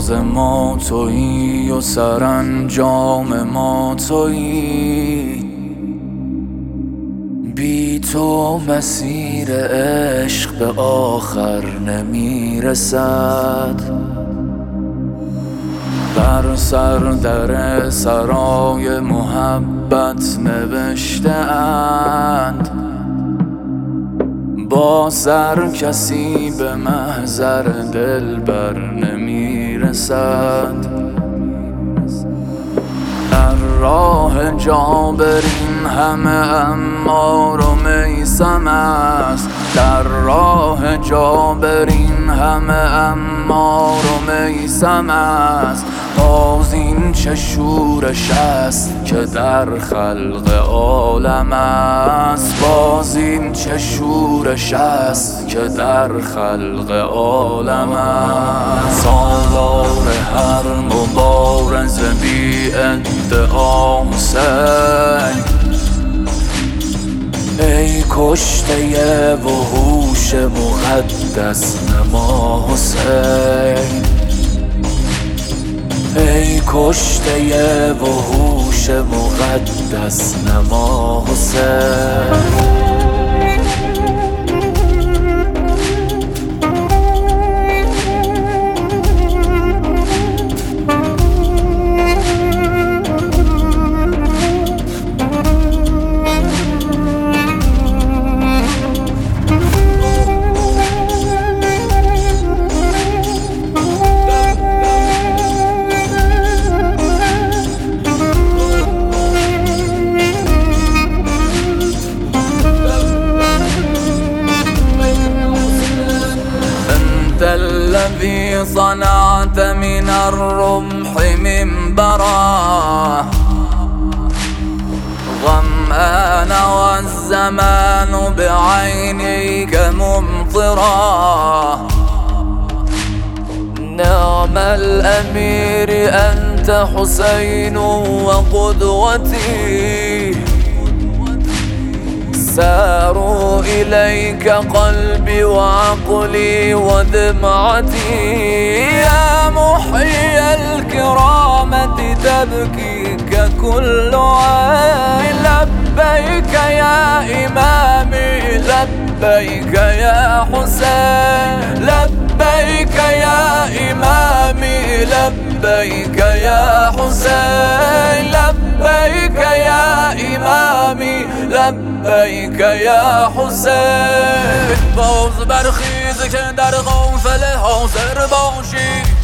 راز ما تویی و سرانجام ما تویی. بی تو مسیر عشق به آخر نمیرسد. بر سر در سرای محبت نوشته اند با سر کسی به محضر دلبر نمیرسد. در راه جابرین همه عمار و میثم است. در راه جابرین همه عمار و میثم است. باز این چه شورش است که در خلق عالم است. باز این چه شورش است که در خلق عالم است. سالار هر مبارز بی ادعا حسین، ای کشته وحوش مقدس نما حسین. ای کشته وحوش مقدس نما حسین. الذي صنعت من الرمح منبرا ظمآن والزمان بعينيك ممطرا. نعم الأمير أنت حسين وقدوتي، ساروا إليك قلبي وعقلي ودمعتي. يا محيي الكرامة تبكيك كل عين. لبيك يا إمامي لبيك يا حسين. لبيك يا إمامي لبيك يا حسين. لبيك يا إمامي لبیک یا حسین. باز برخیز که در غافل حاضر باشی.